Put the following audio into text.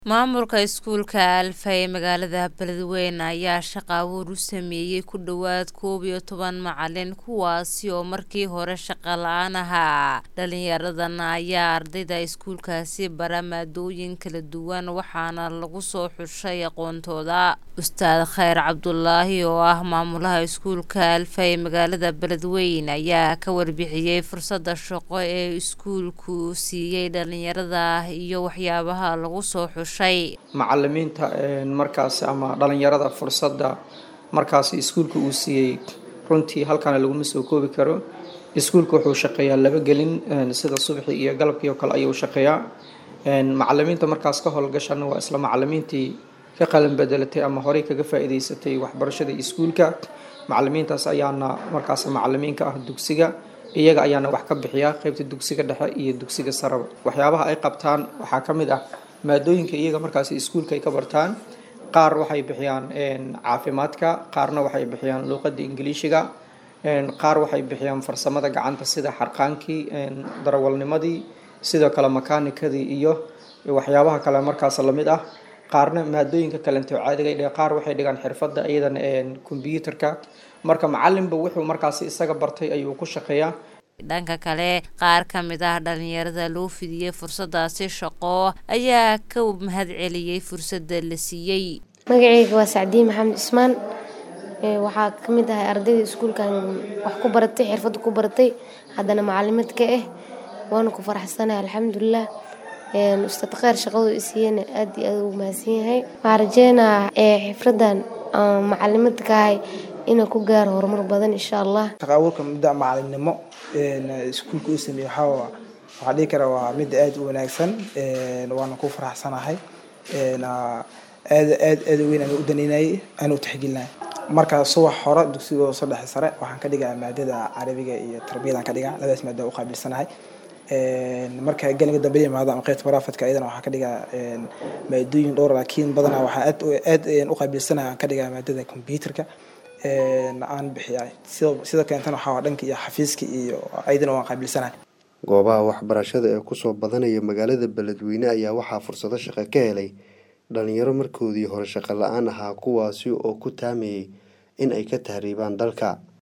Maamulka iskuulka Alfa ee magaalada Beledweyne ayaa shaqo abuur u sameeyay ku dhawaad 11 macalin kuwaasi oo markii hore shaqo la'aan ahaa. Dhalinyaradan ayaa ardayda iskuulkaasi bara maadooyin kala duwan waxaana lagu soo xushay aqoontooda. Ustaad Khayr Cabdullaahi oo ah maamulaha iskuulka Alfa ee magaalada Beledweyne ayaa ka warbixiyay fursadda shaqo ee iskuulku siiyay dhalinyarada iyo waxyaabaha lagu soo xushay. macallimiinta markaas ama dhalinyarada fursadda markaas iskuulka uu siiyay runtii halkan lagu soo koobi karo. Iskuulku wuxuu shaqeeyaa laba gelin sida subaxii iyo galabkii oo kale ayuu shaqeeyaa. macallimiinta markaas ka howlgashan waa isla macallimiintii ka qalin bedelatay ama hore kaga faa'iideysatay waxbarashada iskuulka. macallimiintaas ayaana markaas macallimiinka ah dugsiga iyaga ayaana wax ka bixiya qaybta dugsiga dhexe iyo dugsiga sare. waxyaabaha ay qabtaan waxaa ka mid ah maadooyinka iyaga markaas iskuulka ay ka bartaan. qaar waxay bixiyaan caafimaadka, qaarna waxay bixiyaan luqadda Ingiriisiga, qaar waxay bixiyaan farsamada gacanta sida xarqaankii, darawalnimadii, sidoo kale makaanikadii iyo waxyaabaha kale markaas la mid ah. qaarna maadooyinka kale inta caadiga ah qaar waxay dhigaan xirfadda iyadana computerka. marka macallinba wuxuu markaas isaga bartay ayuu ku shaqeeyaa. dhanka kale qaar ka mid ah dhalinyarada loo fidiyay fursadaasi shaqo ayaa ka mahadceliyay fursadda la siiyay. magacayga waa Sacdiin Maxamed Ismaan, waxaa ka mid ah ardayda iskuulkan wax ku baratay xirfad ku baratay haddana macallimad ka ah. waan ku faraxsanahay alxamdulillah. ustaad Khayr shaqadu isiiyay aad iyo aad u mahadsan yahay. waxaan rajeynayaa xirfadan macallimad ka ah inaan ku gaaro horumar badan insha Allah. shaqo abuurka muddo macallinimo iskuulka uu sameeyay waxaa dhihi karaa waa mid aad u wanaagsan. waana ku faraxsanahay. aad weyn aan u daneynayay aan u tixgelinay. marka subax hore dugsiga soo dhexe sare waxaan ka dhigaa maadada Carabiga iyo tarbiyada ka dhigaa labadaas maado u qaabilsanahay. marka galiga dambe yimaado ama qaybta barafadka iyadana waxaa ka dhigaa maadooyin dhowr laakiin badanaa waxaa aad u qaabilsanahay aan ka dhigaa maadada computerka aan bixiyay sida keentana waxaa dhanka iyo xafiiska iyo aydana waan qaabilsanahay. goobaha waxbarashada ee ku soo badanaya magaalada Beledweyne ayaa waxaa fursado shaqo ka helay dhalinyaro markoodii hore shaqo la'aan ahaa kuwaasi oo ku taameeyay in ay ka tahriibaan dalka.